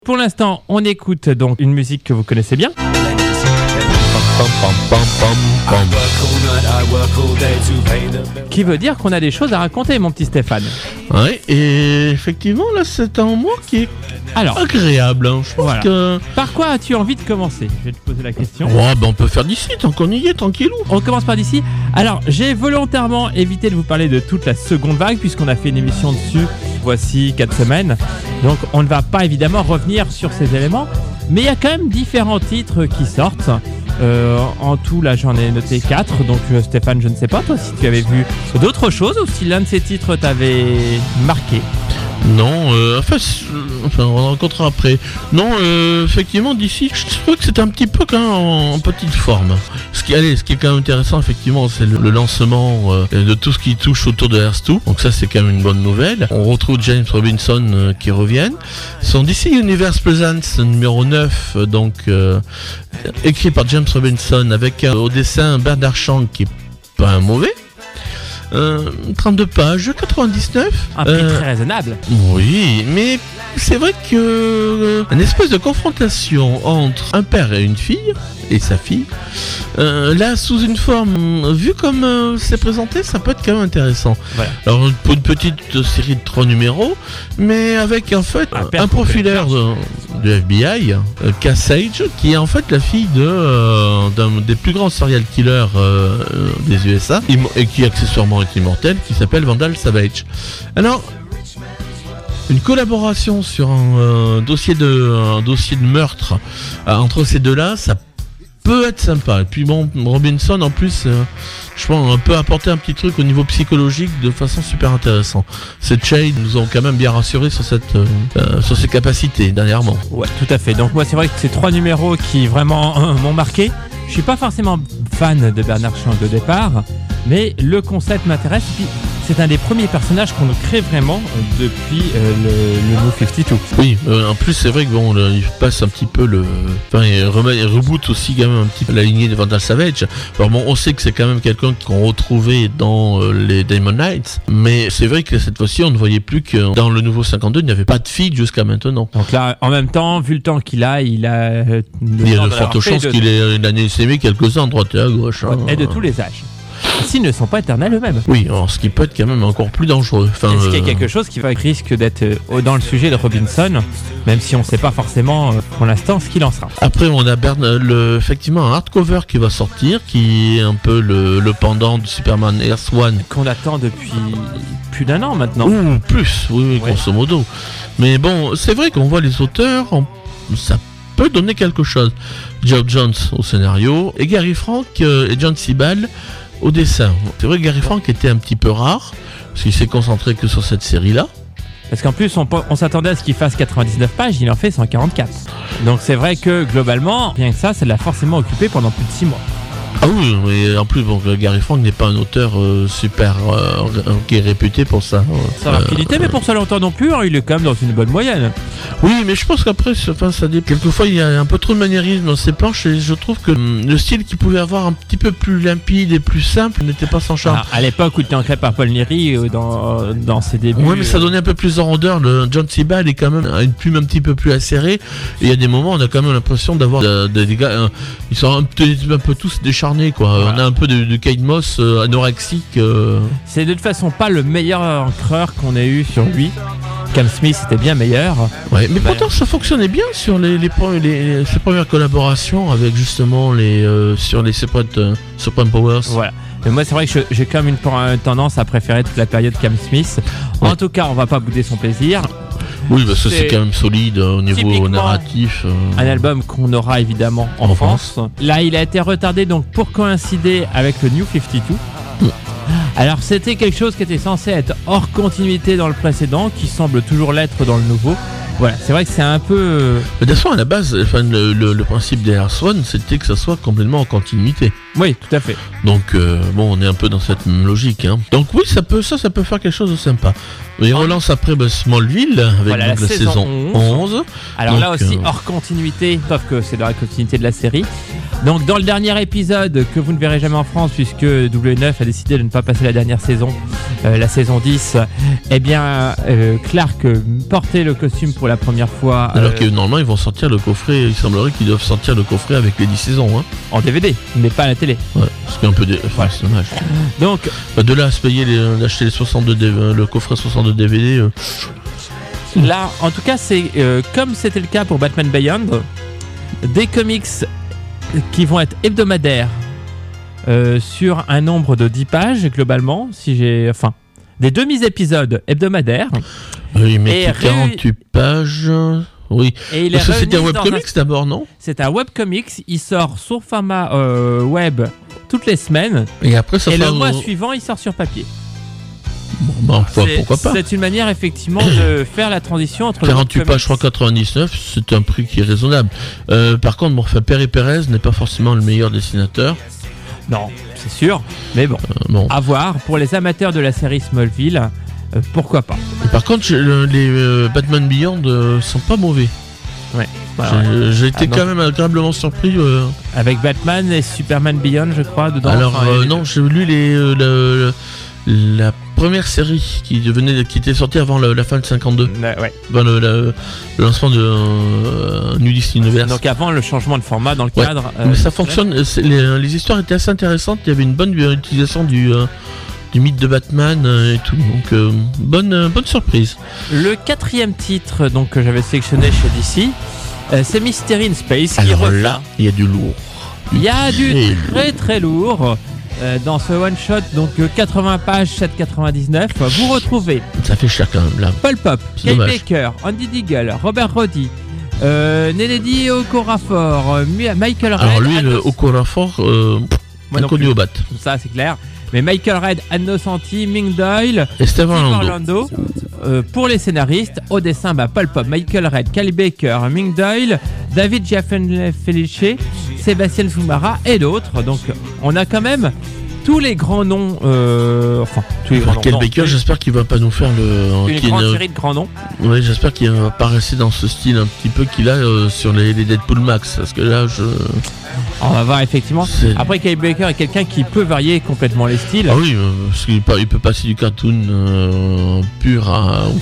Pour l'instant, on écoute donc une musique que vous connaissez bien. Qui veut dire qu'on a des choses à raconter, mon petit Stéphane. Oui, et effectivement, là, c'est un mois qui est agréable. Hein. Je pense que... Par quoi as-tu envie de commencer ? Je vais te poser la question. On peut faire d'ici, tant qu'on y est, tranquillou. On commence par d'ici. Alors, j'ai volontairement évité de vous parler de toute la seconde vague, puisqu'on a fait une émission dessus, voici 4 semaines. Donc, on ne va pas évidemment revenir sur ces éléments. Mais il y a quand même différents titres qui sortent. En tout, là, j'en ai noté 4. Donc, Stéphane, je ne sais pas, toi, si tu avais vu d'autres choses ou si l'un de ces titres t'avait marqué. Non, on en rencontrera après. Non, effectivement, d'ici, je trouve que c'est un petit peu quand même en petite forme. Ce qui est quand même intéressant, effectivement, c'est le lancement de tout ce qui touche autour de Earth 2. Donc ça, c'est quand même une bonne nouvelle. On retrouve James Robinson qui revient. Son DC Universe Presents numéro 9, écrit par James Robinson, avec au dessin Bernard Chang, qui est pas un mauvais. 32 pages, 99. Un prix très raisonnable. Oui, mais c'est vrai que une espèce de confrontation entre un père et une fille, et sa fille, là, sous une forme, vu comme c'est présenté, ça peut être quand même intéressant. Voilà. Alors, pour une petite série de 3 numéros, mais avec en fait un profileur de FBI, Cass Sage, qui est en fait la fille d'un des plus grands serial killers des USA, et qui accessoirement est immortel, qui s'appelle Vandal Savage. Alors, une collaboration sur un dossier de meurtre entre ces deux-là, ça peut être sympa. Et puis bon, Robinson en plus, je pense, on peut apporter un petit truc au niveau psychologique de façon super intéressante. Ces Shade nous ont quand même bien rassurés sur ses capacités dernièrement. Ouais, tout à fait. Donc moi, c'est vrai que ces 3 numéros qui vraiment m'ont marqué. Je suis pas forcément fan de Bernard Chang de départ, mais le concept m'intéresse. Puis c'est un des premiers personnages qu'on crée vraiment depuis le New 52. Oui, en plus c'est vrai que il passe un petit peu il reboot aussi quand même un petit peu la lignée de Vandal Savage. Alors bon, on sait que c'est quand même quelqu'un qu'on retrouvait dans les Demon Knights, mais c'est vrai que cette fois-ci on ne voyait plus que dans le nouveau 52 il n'y avait pas de fille jusqu'à maintenant. Donc là, en même temps, vu le temps qu'il a, il y a de fortes chances qu'il ait aimé quelques-uns à droite et à gauche. Et de tous les âges. S'ils ne sont pas éternels eux-mêmes. Oui, alors, ce qui peut être quand même encore plus dangereux. Est-ce qu'il y a quelque chose qui risque d'être dans le sujet de Robinson, même si on ne sait pas forcément pour l'instant ce qu'il en sera. Après, on a effectivement un hardcover qui va sortir, qui est un peu le pendant du Superman Earth One. Qu'on attend depuis plus d'1 an maintenant. Ou plus, oui, grosso modo. Mais bon, c'est vrai qu'on voit les auteurs, ça peut donner quelque chose. Geoff Johns au scénario, et Gary Frank et John Sibal au dessin. C'est vrai que Gary Frank était un petit peu rare, parce qu'il s'est concentré que sur cette série-là. Parce qu'en plus, on s'attendait à ce qu'il fasse 99 pages, il en fait 144. Donc c'est vrai que globalement, bien que ça l'a forcément occupé pendant plus de 6 mois. Ah oui, mais en plus, Gary Frank n'est pas un auteur super qui est réputé pour ça. Sa rapidité, mais pour ça longtemps non plus, il est quand même dans une bonne moyenne. Oui, mais je pense qu'après, quelquefois, il y a un peu trop de maniérisme dans ses planches, et je trouve que le style qu'il pouvait avoir un petit peu plus limpide et plus simple n'était pas sans charme. À l'époque où il était ancré par Paul Neary dans ses débuts. Oui, mais ça donnait un peu plus de rondeur. Le John Sibal est quand même une plume un petit peu plus acérée, et il y a des moments, on a quand même l'impression d'avoir des gars, ils sont un peu tous décharnés. Voilà. On a un peu de Kate Moss anorexique. C'est de toute façon pas le meilleur encreur qu'on ait eu sur lui. Cam Smith était bien meilleur. Ouais, mais pourtant ça fonctionnait bien sur ses premières collaborations avec justement sur les Supreme Powers. Voilà. Mais moi c'est vrai que j'ai quand même une tendance à préférer toute la période Cam Smith. En tout cas, on va pas bouder son plaisir. Oui, parce que c'est quand même solide au niveau narratif. Un album qu'on aura évidemment en France. Là, il a été retardé donc pour coïncider avec le New 52. Alors, c'était quelque chose qui était censé être hors continuité dans le précédent, qui semble toujours l'être dans le nouveau. Voilà, c'est vrai que c'est un peu... Mais de toute façon, à la base, le principe des Earth One, c'était que ça soit complètement en continuité. Oui, tout à fait. Donc, on est un peu dans cette même logique. Hein. Donc oui, ça peut faire quelque chose de sympa. Et on relance après Smallville, avec la saison 11. Alors donc, là aussi, hors continuité, sauf que c'est dans la continuité de la série. Donc dans le dernier épisode que vous ne verrez jamais en France puisque W9 a décidé de ne pas passer la dernière saison, la saison 10, eh bien Clark portait le costume pour la première fois. Alors que normalement ils vont sortir le coffret, il semblerait qu'ils doivent sortir le coffret avec les 10 saisons. Hein. En DVD, mais pas à la télé. Ouais, ce qui est un peu c'est dommage. Donc de là à se payer d'acheter les 62 le coffret 62 DVD. Là, en tout cas, c'est comme c'était le cas pour Batman Beyond, des comics qui vont être hebdomadaires sur un nombre de 10 pages globalement, des demi-épisodes hebdomadaires. Oui, mais 48 pages. Oui. Et parce que c'était un webcomics d'abord, non ? C'est un webcomics, il sort sur format web toutes les semaines. Et après, ça le mois suivant, il sort sur papier. Bon, pourquoi pas ? C'est une manière effectivement de faire la transition entre 48 pages, 3,99, c'est un prix qui est raisonnable. Par contre, Perry Perez n'est pas forcément le meilleur dessinateur. Non, c'est sûr. Mais bon, à voir. Pour les amateurs de la série Smallville, pourquoi pas. Et par contre, les Batman Beyond sont pas mauvais. Ouais. J'ai été quand même agréablement surpris. Avec Batman et Superman Beyond, je crois, dedans. Alors, non, j'ai lu la première série qui était sortie avant la fin de 52. Ouais. Avant le lancement de New DC Universe. Donc avant le changement de format dans le cadre. Mais ça fonctionne. Les histoires étaient assez intéressantes. Il y avait une bonne utilisation du mythe de Batman et tout. Donc bonne surprise. Le 4e titre donc que j'avais sélectionné chez DC, c'est Mystery in Space. Alors là, il y a du lourd. Il y a du très très lourd. Dans ce one-shot, donc 80 pages, 7,99, vous retrouvez... Ça fait cher quand même, là. Paul Pop, Kyle Baker, Andy Deagle, Robert Roddy, Neledy Okorafor, Michael Red... Alors lui, le Okorafor, inconnu au bat. Ça, c'est clair. Mais Michael Red, Anno Santi, Ming Doyle, et Steve Orlando. Pour les scénaristes, au dessin, Paul Pop, Michael Red, Kyle Baker, Ming Doyle, David Gianfelice, Sébastien Soumara et d'autres. Donc on a quand même tous les grands noms. Tous les grands noms. Kyle Baker, j'espère qu'il va pas nous faire une grande série de grands noms. Oui, j'espère qu'il va pas rester dans ce style un petit peu qu'il a sur les Deadpool Max. Parce que là, on va voir effectivement. Après, Kyle Baker est quelqu'un qui peut varier complètement les styles. Ah oui, parce qu'il peut passer du cartoon pur ou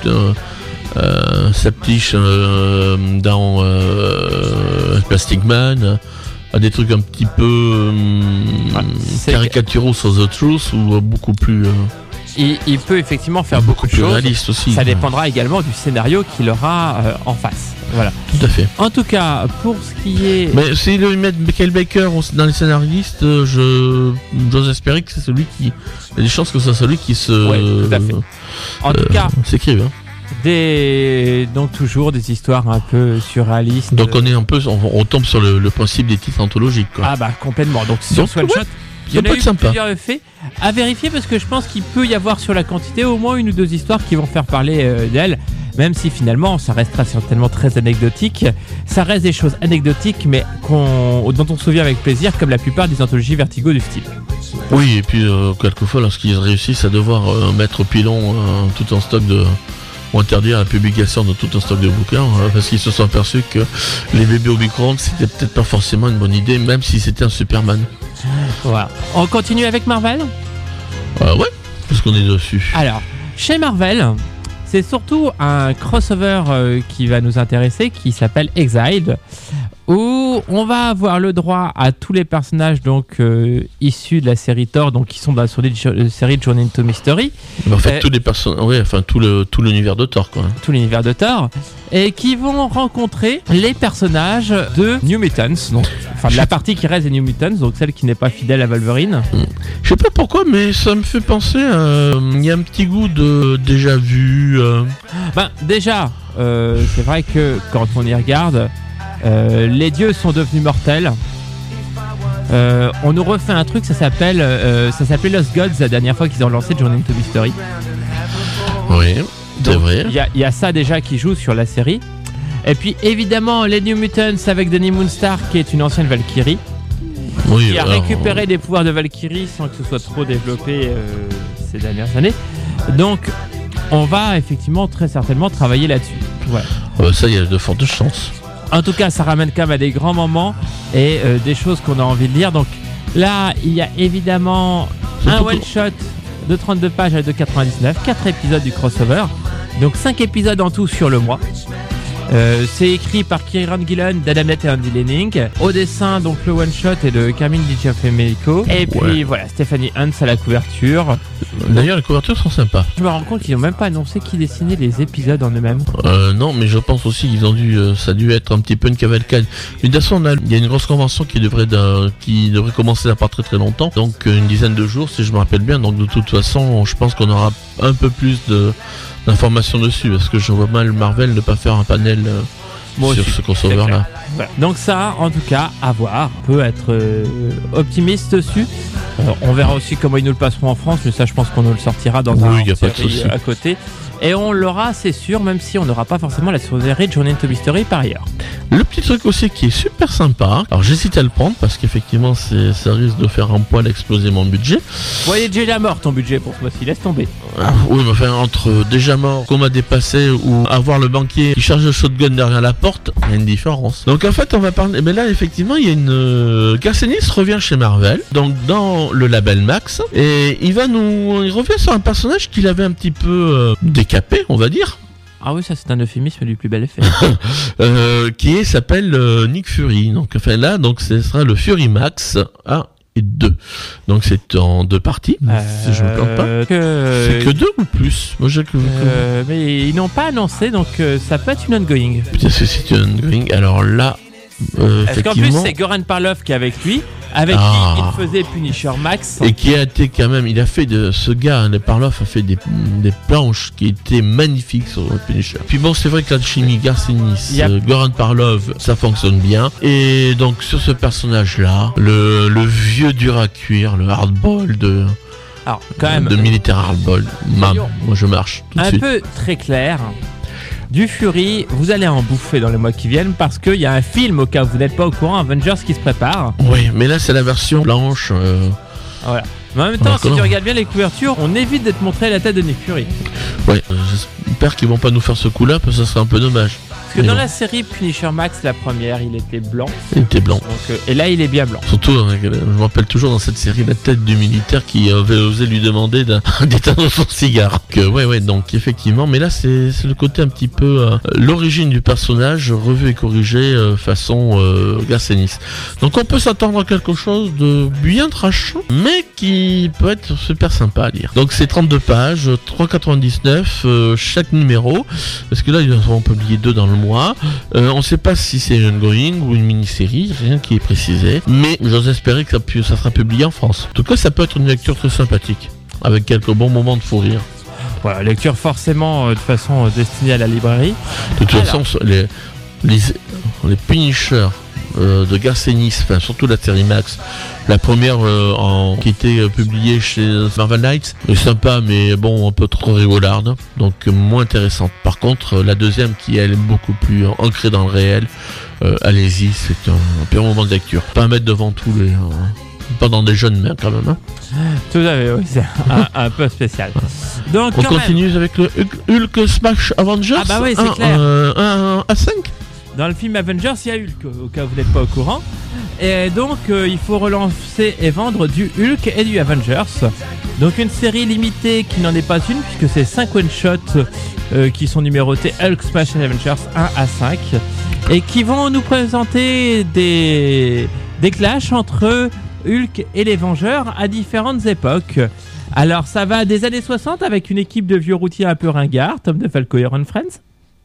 slapdish dans Plastic Man, à des trucs un petit peu caricaturaux sur The Truth ou beaucoup plus. Il peut effectivement faire beaucoup de choses. Réaliste aussi. Ça dépendra également du scénario qu'il aura en face. Voilà. Tout à fait. En tout cas, pour ce qui est... Mais s'ils mettent Michael Baker dans les scénaristes, j'ose espérer que c'est celui qui... Il y a des chances que c'est celui qui se... Oui, tout à fait. En tout cas... s'écrive. Donc toujours des histoires un peu surréalistes. Donc on tombe sur le principe des titres anthologiques, quoi. Ah bah complètement. Donc sur Swanshot, il y en a eu plusieurs effets à vérifier parce que je pense qu'il peut y avoir sur la quantité au moins une ou deux histoires qui vont faire parler d'elle. Même si finalement ça restera certainement très anecdotique. Ça reste des choses anecdotiques mais dont on se souvient avec plaisir comme la plupart des anthologies Vertigo du style. Oui, et puis quelquefois lorsqu'ils réussissent à devoir mettre au pilon tout un stock ou interdire la publication de tout un stock de bouquins parce qu'ils se sont aperçus que les bébés au micro-ondes c'était peut-être pas forcément une bonne idée même si c'était un Superman. Voilà. On continue avec Marvel ? Ouais, parce qu'on est dessus. Alors, chez Marvel, c'est surtout un crossover qui va nous intéresser qui s'appelle Exiled, où on va avoir le droit à tous les personnages donc issus de la série Thor, donc qui sont dans la série Journey into Mystery. En fait, tous les personnages, tout l'univers de Thor, quoi. Tout l'univers de Thor, et qui vont rencontrer les personnages de New Mutants, donc de la partie qui reste des New Mutants, donc celle qui n'est pas fidèle à Wolverine. Je sais pas pourquoi, mais ça me fait penser il y a un petit goût de déjà vu. Déjà, c'est vrai que quand on y regarde. Les dieux sont devenus mortels. On nous refait un truc, ça s'appelait Lost Gods la dernière fois qu'ils ont lancé Journey into Mystery. Oui, c'est vrai. Il y a ça déjà qui joue sur la série. Et puis évidemment les New Mutants avec Dani Moonstar qui est une ancienne Valkyrie. Qui a récupéré des pouvoirs de Valkyrie sans que ce soit trop développé ces dernières années. Donc on va effectivement très certainement travailler là-dessus. Voilà. Ça, il y a de fortes chances. En tout cas, ça ramène quand même à des grands moments et des choses qu'on a envie de lire. Donc là, il y a évidemment un one-shot de 32 pages à 2,99, 4 épisodes du crossover. Donc 5 épisodes en tout sur le mois. C'est écrit par Kieran Gillen, d'Adam Nett et Andy Lanning. Au dessin, donc le one shot est de Carmine Di Gianfederico. Et puis voilà, Stephanie Hunt à la couverture. D'ailleurs, les couvertures sont sympas. Je me rends compte qu'ils n'ont même pas annoncé qui dessinait les épisodes en eux-mêmes. Non, mais je pense aussi qu'ils ont ça a dû être un petit peu une cavalcade. Mais de toute façon, il y a une grosse convention qui devrait commencer à pas très très longtemps. Donc une dizaine de jours, si je me rappelle bien. Donc de toute façon, je pense qu'on aura un peu plus d'informations dessus, parce que je vois mal Marvel ne pas faire un panel sur ce crossover là. Ouais. Donc ça, en tout cas, à voir. On peut être optimiste dessus. On verra aussi comment ils nous le passeront en France, mais ça, je pense qu'on nous le sortira dans un série à côté. Et on l'aura, c'est sûr, même si on n'aura pas forcément la série de Journey into Mystery par ailleurs. Le petit truc aussi qui est super sympa, alors j'hésite à le prendre parce qu'effectivement ça risque de faire un poil exploser mon budget. Voyez déjà mort ton budget pour ce mois-ci, laisse tomber. Oui, mais enfin, entre déjà mort, coma dépassé ou avoir le banquier qui charge le shotgun derrière la porte, il y a une différence. Donc en fait, on va parler. Mais là, effectivement, il y a une. Garth Ennis revient chez Marvel, donc dans le label Max, et il revient sur un personnage qu'il avait un petit peu décapé, on va dire. Ah oui, ça c'est un euphémisme du plus bel effet. Qui s'appelle Nick Fury. Donc enfin là, ce sera le Fury Max 1 et 2. Donc c'est en 2 parties, si je me plante pas. C'est que 2 ou plus. Moi, mais ils n'ont pas annoncé, donc ça peut être une ongoing. Putain, c'est une ongoing. Alors là, parce qu'en plus c'est Goran Parlov qui est avec lui. Avec qui il faisait Punisher Max. Et qui a été quand même, ce gars, Parloff a fait des planches qui étaient magnifiques sur le Punisher. Puis bon, c'est vrai que la chimie Garth Ennis, Goran Parlov, ça fonctionne bien. Et donc sur ce personnage-là, le vieux dur à cuire, le hardball de militaire hardball, moi je marche tout de suite. Un peu très clair. Du Fury, vous allez en bouffer dans les mois qui viennent parce qu'il y a un film, au cas où vous n'êtes pas au courant, Avengers qui se prépare. Oui, mais là c'est la version blanche. Voilà. Mais en même temps, si tu regardes bien les couvertures, on évite de te montrer la tête de Nick Fury. Ouais, j'espère qu'ils vont pas nous faire ce coup-là parce que ça serait un peu dommage. Parce que dans la série Punisher Max, la première, il était blanc. Il était blanc. Donc, et là, il est bien blanc. Surtout, je me rappelle toujours dans cette série la tête du militaire qui avait osé lui demander d'éteindre son cigare. Donc effectivement, mais là c'est le côté un petit peu l'origine du personnage revu et corrigé façon Garth Ennis. Donc on peut s'attendre à quelque chose de bien trashant, mais qui peut être super sympa à lire. Donc c'est 32 pages, 3,99 chaque numéro, parce que là ils vont publier 2 dans le mois. On ne sait pas si c'est une ongoing ou une mini-série, rien qui est précisé, mais j'ose espérer que ça sera publié en France. En tout cas, ça peut être une lecture très sympathique, avec quelques bons moments de fou rire. Voilà, lecture forcément de façon destinée à la librairie. De toute façon, les Punishers de Garth Ennis, enfin surtout la série Max, la première qui était publiée chez Marvel Knights est sympa, mais bon, un peu trop rigolarde, donc moins intéressante. Par contre, la deuxième qui elle est beaucoup plus ancrée dans le réel, allez-y, c'est un pur moment de lecture. Pas à mettre devant tous les pas dans des jeunes mains quand même. Tout à fait, oui, c'est un peu spécial. Donc, on continue avec le Hulk Smash Avengers. Ah bah oui, c'est clair. Un A5. Dans le film Avengers, il y a Hulk, au cas où vous n'êtes pas au courant. Et donc, il faut relancer et vendre du Hulk et du Avengers. Donc, une série limitée qui n'en est pas une, puisque c'est 5 one-shots qui sont numérotés Hulk, Smash et Avengers 1 à 5. Et qui vont nous présenter des clashs entre Hulk et les Vengeurs à différentes époques. Alors, ça va des années 60 avec une équipe de vieux routiers un peu ringards, Tom DeFalco et Ron Friends.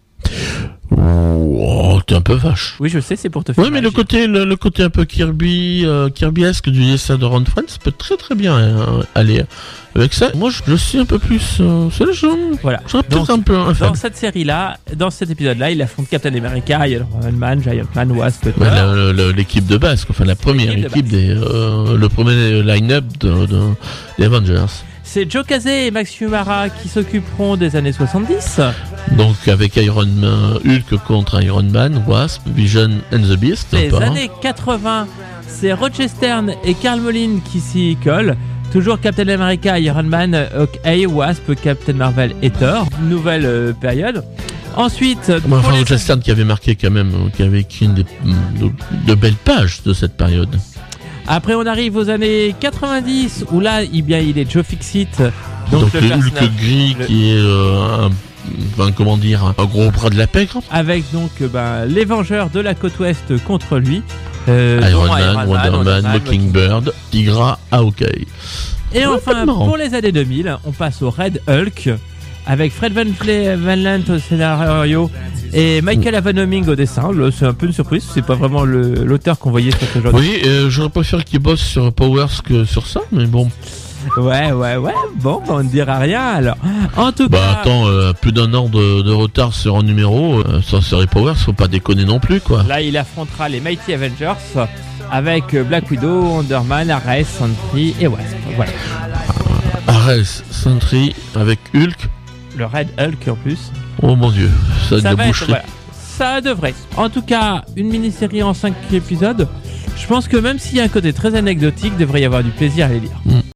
Oh, t'es un peu vache. Oui, je sais, c'est pour te faire. Oui, mais le côté un peu Kirby-esque du dessin de Ron Friends peut très très bien aller avec ça. Moi, je suis un peu plus. C'est le jeu. Voilà. Donc, un peu dans cette série-là, dans cet épisode-là, il affronte Captain America, Iron Man, Giant Man, Wasp. L'équipe de base, enfin la première équipe le premier line-up des Avengers. C'est Joe Casey et Max Fiumara qui s'occuperont des années 70. Donc avec Iron Man, Hulk contre Iron Man, Wasp, Vision and the Beast. Les années 80, c'est Roger Stern et Karl Molin qui s'y collent. Toujours Captain America, Iron Man, Hawkeye, Wasp, Captain Marvel et Thor. Nouvelle période. Ensuite, Enfin, le Western qui avait marqué quand même, qui avait écrit de belles pages de cette période. après on arrive aux années 90 où là il est Joe Fixit. Donc le Hulk gris qui est un gros bras de la pègre. Avec donc les Vengeurs de la côte ouest contre lui. Iron Man, Wonder Man, Mockingbird, Tigra, Hawkeye. Et enfin, pour les années 2000, on passe au Red Hulk avec Fred Van Lent au scénario et Michael Avanoming au dessin. Là, c'est un peu une surprise, c'est pas vraiment l'auteur qu'on voyait sur ce genre. Oui, j'aurais préféré qu'il bosse sur Powers que sur ça, mais bon. Ouais. Bon, on ne dira rien alors. En tout cas. Attends, plus d'un an de retard sur un numéro, sur Série Powers, faut pas déconner non plus, quoi. Là, il affrontera les Mighty Avengers avec Black Widow, Wonder Man, Ares, Sentry et Wasp. Voilà. Ares, Sentry avec Hulk. Le Red Hulk en plus. Oh mon dieu, ça va être voilà. Ça devrait. En tout cas, une mini-série en 5 épisodes. Je pense que même s'il y a un côté très anecdotique, il devrait y avoir du plaisir à les lire.